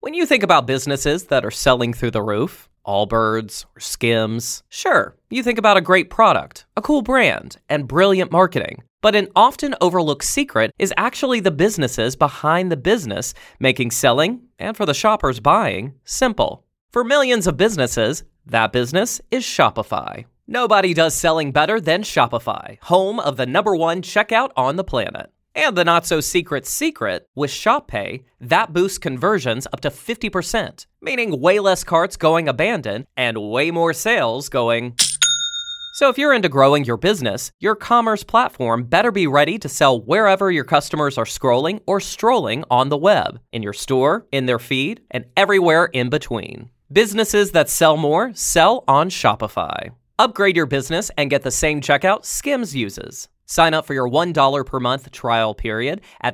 When you think about businesses that are selling through the roof, Allbirds or Skims, sure, you think about a great product, a cool brand, and brilliant marketing. But an often overlooked secret is actually the businesses behind the business, making selling, and for the shoppers buying, simple. For millions of businesses, that business is Shopify. Nobody does selling better than Shopify, home of the #1 checkout on the planet. And the not-so-secret secret, with Shop Pay, that boosts conversions up to 50%, meaning way less carts going abandoned and way more sales going. So if you're into growing your business, your commerce platform better be ready to sell wherever your customers are scrolling or strolling on the web, in your store, in their feed, and everywhere in between. Businesses that sell more sell on Shopify. Upgrade your business and get the same checkout Skims uses. Sign up for your $1 per month trial period at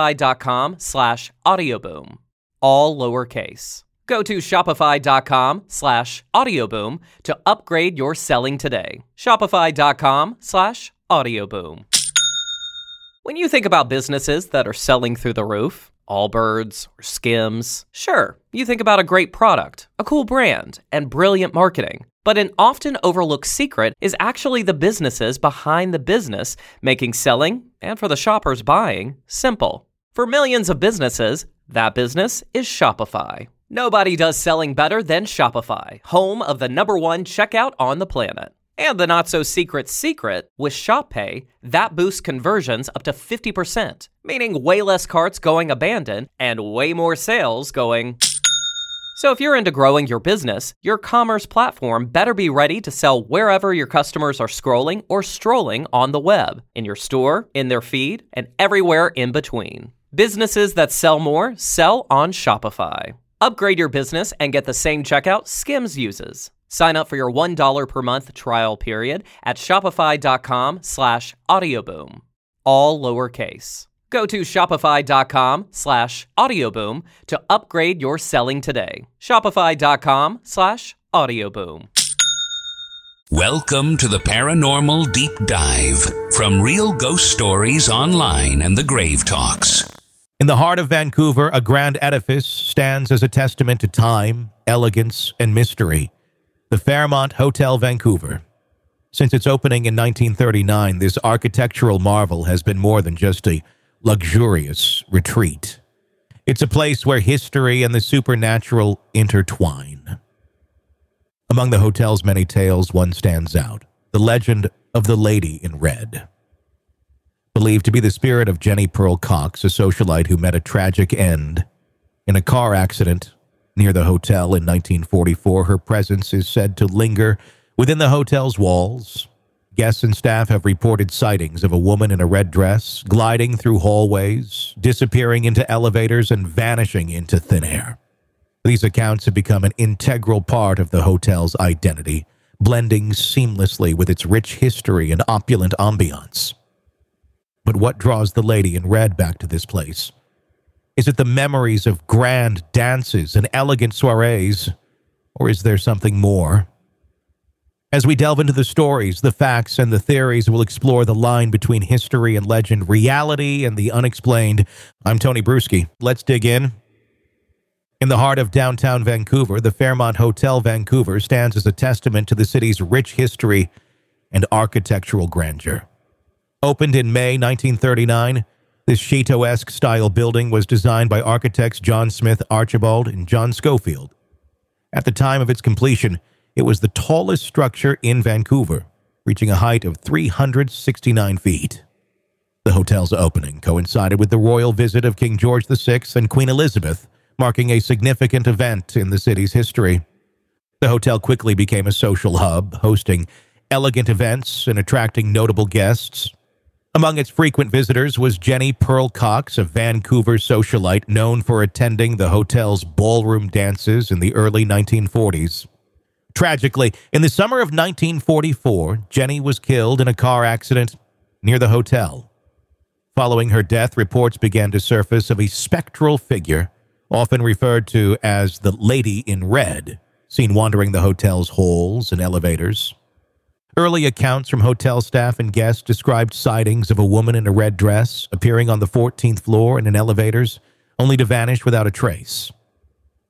shopify.com/audioboom. All lowercase. Go to shopify.com/audioboom to upgrade your selling today. Shopify.com/audioboom. When you think about businesses that are selling through the roof, Allbirds or Skims, sure, you think about a great product, a cool brand, and brilliant marketing. But an often overlooked secret is actually the businesses behind the business, making selling, and for the shoppers buying, simple. For millions of businesses, that business is Shopify. Nobody does selling better than Shopify, home of the #1 checkout on the planet. And the not-so-secret secret, with Shop Pay, that boosts conversions up to 50%, meaning way less carts going abandoned and way more sales going. So if you're into growing your business, your commerce platform better be ready to sell wherever your customers are scrolling or strolling on the web, in your store, in their feed, and everywhere in between. Businesses that sell more sell on Shopify. Upgrade your business and get the same checkout Skims uses. Sign up for your $1 per month trial period at shopify.com/audioboom. All lowercase. Go to shopify.com/audioboom to upgrade your selling today. Shopify.com/audioboom. Welcome to the Paranormal Deep Dive from Real Ghost Stories Online and the Grave Talks. In the heart of Vancouver, a grand edifice stands as a testament to time, elegance, and mystery. The Fairmont Hotel Vancouver. Since its opening in 1939, this architectural marvel has been more than just a luxurious retreat. It's a place where history and the supernatural intertwine. Among the hotel's many tales, one stands out: the legend of the Lady in Red. Believed to be the spirit of Jenny Pearl Cox, a socialite who met a tragic end in a car accident near the hotel in 1944, her presence is said to linger within the hotel's walls. Guests and staff have reported sightings of a woman in a red dress, gliding through hallways, disappearing into elevators, and vanishing into thin air. These accounts have become an integral part of the hotel's identity, blending seamlessly with its rich history and opulent ambiance. But what draws the Lady in Red back to this place? Is it the memories of grand dances and elegant soirees, or is there something more? As we delve into the stories, the facts, and the theories, we'll explore the line between history and legend, reality and the unexplained. I'm Tony Bruschi. Let's dig in. In the heart of downtown Vancouver, the Fairmont Hotel Vancouver stands as a testament to the city's rich history and architectural grandeur. Opened in May 1939, this Chateau-esque style building was designed by architects John Smith Archibald and John Schofield. At the time of its completion, it was the tallest structure in Vancouver, reaching a height of 369 feet. The hotel's opening coincided with the royal visit of King George VI and Queen Elizabeth, marking a significant event in the city's history. The hotel quickly became a social hub, hosting elegant events and attracting notable guests. Among its frequent visitors was Jenny Pearl Cox, a Vancouver socialite known for attending the hotel's ballroom dances in the early 1940s. Tragically, in the summer of 1944, Jenny was killed in a car accident near the hotel. Following her death, reports began to surface of a spectral figure, often referred to as the Lady in Red, seen wandering the hotel's halls and elevators. Early accounts from hotel staff and guests described sightings of a woman in a red dress appearing on the 14th floor and in elevators, only to vanish without a trace.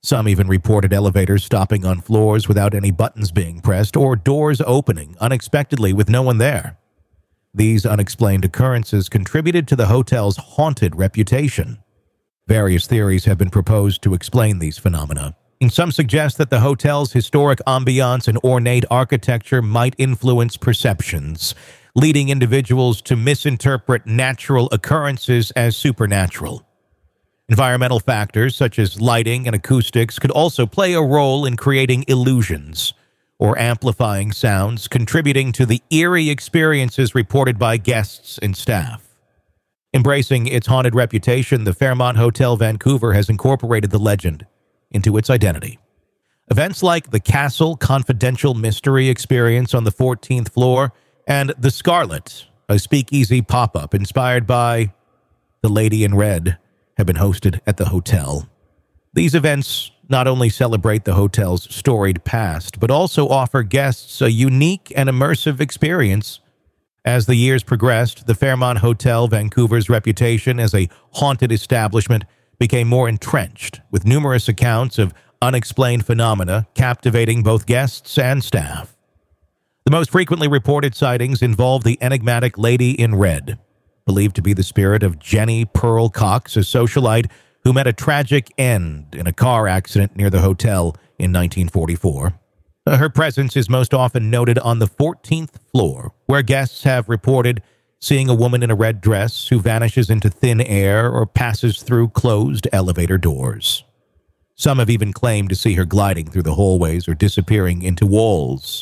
Some even reported elevators stopping on floors without any buttons being pressed or doors opening unexpectedly with no one there. These unexplained occurrences contributed to the hotel's haunted reputation. Various theories have been proposed to explain these phenomena, and some suggest that the hotel's historic ambiance and ornate architecture might influence perceptions, leading individuals to misinterpret natural occurrences as supernatural. Environmental factors such as lighting and acoustics could also play a role in creating illusions or amplifying sounds, contributing to the eerie experiences reported by guests and staff. Embracing its haunted reputation, the Fairmont Hotel Vancouver has incorporated the legend into its identity. Events like the Castle Confidential Mystery Experience on the 14th floor and The Scarlet, a speakeasy pop-up inspired by The Lady in Red, have been hosted at the hotel. These events not only celebrate the hotel's storied past, but also offer guests a unique and immersive experience. As the years progressed, the Fairmont Hotel Vancouver's reputation as a haunted establishment became more entrenched, with numerous accounts of unexplained phenomena captivating both guests and staff. The most frequently reported sightings involve the enigmatic Lady in Red, believed to be the spirit of Jenny Pearl Cox, a socialite who met a tragic end in a car accident near the hotel in 1944. Her presence is most often noted on the 14th floor, where guests have reported seeing a woman in a red dress who vanishes into thin air or passes through closed elevator doors. Some have even claimed to see her gliding through the hallways or disappearing into walls.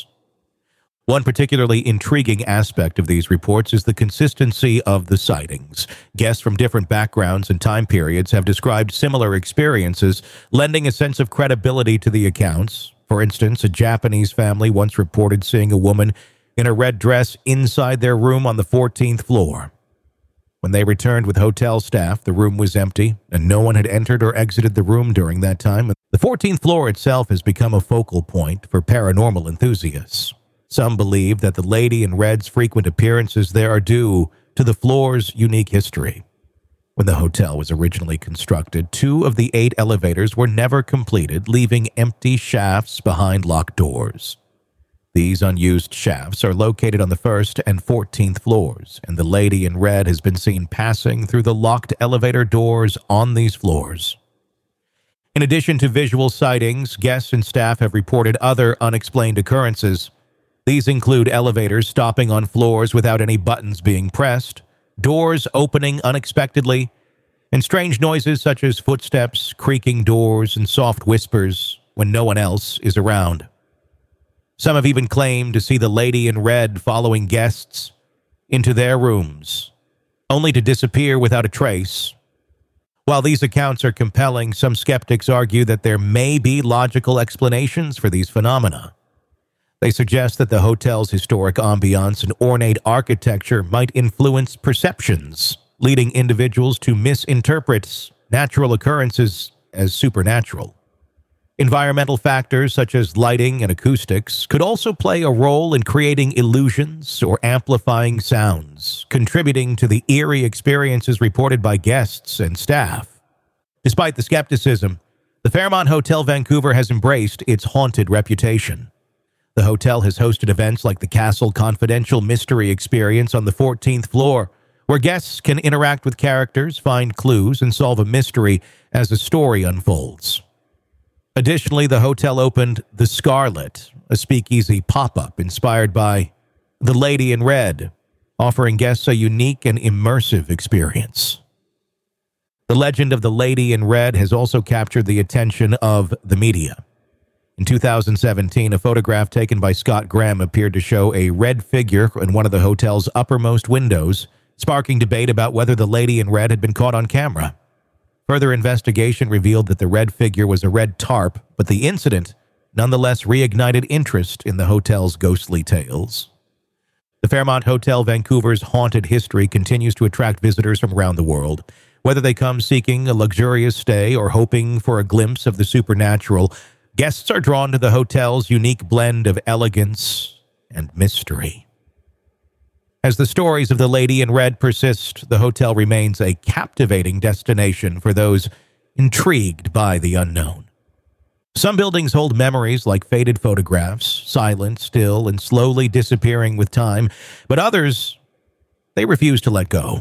One particularly intriguing aspect of these reports is the consistency of the sightings. Guests from different backgrounds and time periods have described similar experiences, lending a sense of credibility to the accounts. For instance, a Japanese family once reported seeing a woman in a red dress inside their room on the 14th floor. When they returned with hotel staff, the room was empty, and no one had entered or exited the room during that time. The 14th floor itself has become a focal point for paranormal enthusiasts. Some believe that the Lady in Red's frequent appearances there are due to the floor's unique history. When the hotel was originally constructed, 2 of the 8 elevators were never completed, leaving empty shafts behind locked doors. These unused shafts are located on the 1st and 14th floors, and the Lady in Red has been seen passing through the locked elevator doors on these floors. In addition to visual sightings, guests and staff have reported other unexplained occurrences. These include elevators stopping on floors without any buttons being pressed, doors opening unexpectedly, and strange noises such as footsteps, creaking doors, and soft whispers when no one else is around. Some have even claimed to see the Lady in Red following guests into their rooms, only to disappear without a trace. While these accounts are compelling, some skeptics argue that there may be logical explanations for these phenomena. They suggest that the hotel's historic ambiance and ornate architecture might influence perceptions, leading individuals to misinterpret natural occurrences as supernatural. Environmental factors such as lighting and acoustics could also play a role in creating illusions or amplifying sounds, contributing to the eerie experiences reported by guests and staff. Despite the skepticism, the Fairmont Hotel Vancouver has embraced its haunted reputation. The hotel has hosted events like the Castle Confidential Mystery Experience on the 14th floor, where guests can interact with characters, find clues, and solve a mystery as the story unfolds. Additionally, the hotel opened The Scarlet, a speakeasy pop-up inspired by The Lady in Red, offering guests a unique and immersive experience. The legend of The Lady in Red has also captured the attention of the media. In 2017, a photograph taken by Scott Graham appeared to show a red figure in one of the hotel's uppermost windows, sparking debate about whether the Lady in Red had been caught on camera. Further investigation revealed that the red figure was a red tarp, but the incident nonetheless reignited interest in the hotel's ghostly tales. The Fairmont Hotel Vancouver's haunted history continues to attract visitors from around the world. Whether they come seeking a luxurious stay or hoping for a glimpse of the supernatural, guests are drawn to the hotel's unique blend of elegance and mystery. As the stories of the Lady in Red persist, the hotel remains a captivating destination for those intrigued by the unknown. Some buildings hold memories like faded photographs, silent, still, and slowly disappearing with time, but others, they refuse to let go.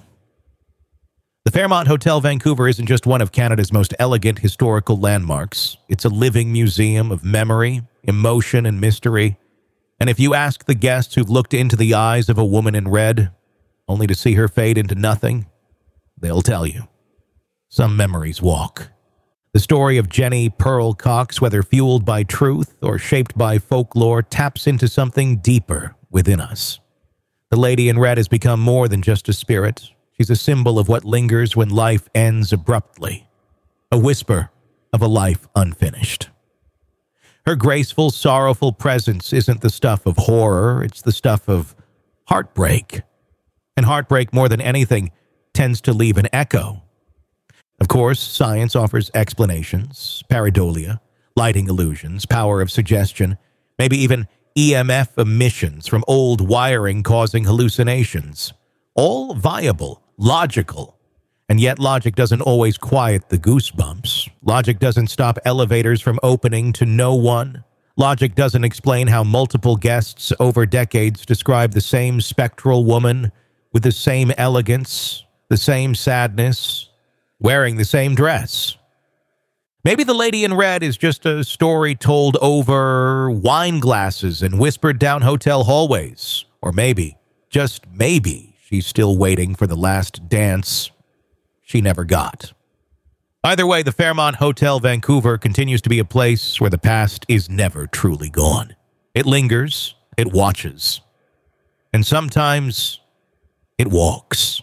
The Fairmont Hotel Vancouver isn't just one of Canada's most elegant historical landmarks. It's a living museum of memory, emotion, and mystery. And if you ask the guests who've looked into the eyes of a woman in red, only to see her fade into nothing, they'll tell you. Some memories walk. The story of Jenny Pearl Cox, whether fueled by truth or shaped by folklore, taps into something deeper within us. The lady in red has become more than just a spirit. She's a symbol of what lingers when life ends abruptly. A whisper of a life unfinished. Her graceful, sorrowful presence isn't the stuff of horror, it's the stuff of heartbreak. And heartbreak, more than anything, tends to leave an echo. Of course, science offers explanations, pareidolia, lighting illusions, power of suggestion, maybe even EMF emissions from old wiring causing hallucinations. All viable, logical. And yet logic doesn't always quiet the goosebumps. Logic doesn't stop elevators from opening to no one. Logic doesn't explain how multiple guests over decades describe the same spectral woman with the same elegance, the same sadness, wearing the same dress. Maybe the lady in red is just a story told over wine glasses and whispered down hotel hallways. Or maybe, just maybe, she's still waiting for the last dance she never got. Either way, the Fairmont Hotel Vancouver continues to be a place where the past is never truly gone. It lingers, it watches, and sometimes it walks.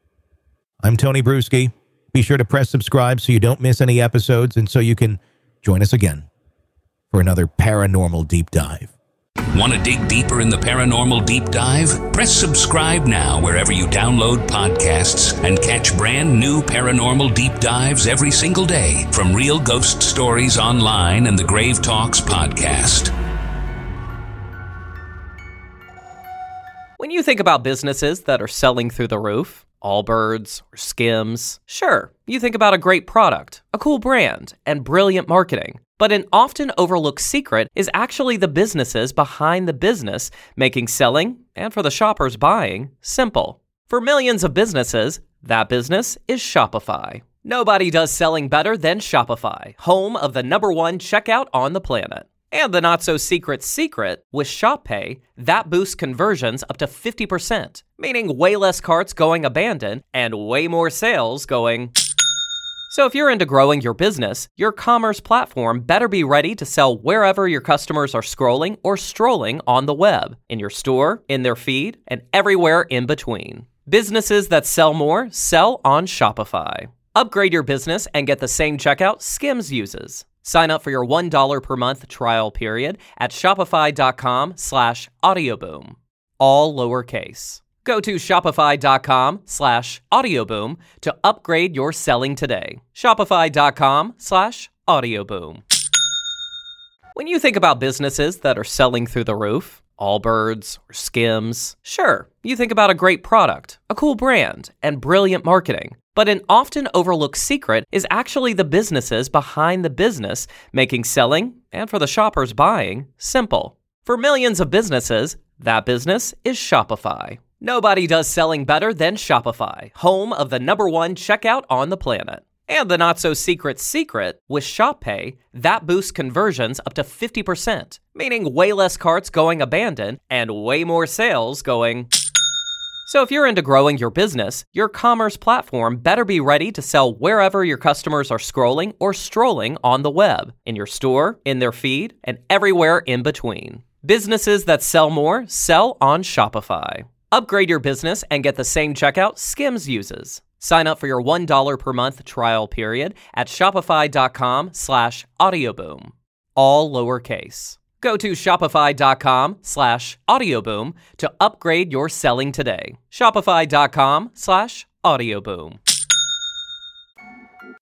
I'm Tony Bruschi. Be sure to press subscribe so you don't miss any episodes and so you can join us again for another paranormal deep dive. Want to dig deeper in the paranormal deep dive? Press subscribe now wherever you download podcasts and catch brand new paranormal deep dives every single day from Real Ghost Stories Online and the Grave Talks podcast. When you think about businesses that are selling through the roof, Allbirds or Skims, sure, you think about a great product, a cool brand, and brilliant marketing. But an often overlooked secret is actually the businesses behind the business, making selling, and for the shoppers buying, simple. For millions of businesses, that business is Shopify. Nobody does selling better than Shopify, home of the #1 checkout on the planet. And the not-so-secret secret, with Shop Pay, that boosts conversions up to 50%, meaning way less carts going abandoned and way more sales going. So if you're into growing your business, your commerce platform better be ready to sell wherever your customers are scrolling or strolling on the web, in your store, in their feed, and everywhere in between. Businesses that sell more sell on Shopify. Upgrade your business and get the same checkout Skims uses. Sign up for your $1 per month trial period at shopify.com/audioboom. All lowercase. Go to shopify.com/audioboom to upgrade your selling today. Shopify.com/audioboom. When you think about businesses that are selling through the roof, Allbirds or Skims, sure, you think about a great product, a cool brand, and brilliant marketing. But an often overlooked secret is actually the businesses behind the business, making selling, and for the shoppers buying, simple. For millions of businesses, that business is Shopify. Nobody does selling better than Shopify, home of the #1 checkout on the planet. And the not-so-secret secret, with Shop Pay, that boosts conversions up to 50%, meaning way less carts going abandoned and way more sales going. So if you're into growing your business, your commerce platform better be ready to sell wherever your customers are scrolling or strolling on the web, in your store, in their feed, and everywhere in between. Businesses that sell more sell on Shopify. Upgrade your business and get the same checkout Skims uses. Sign up for your $1 per month trial period at shopify.com/audioboom. All lowercase. Go to shopify.com/audioboom to upgrade your selling today. Shopify.com/audioboom.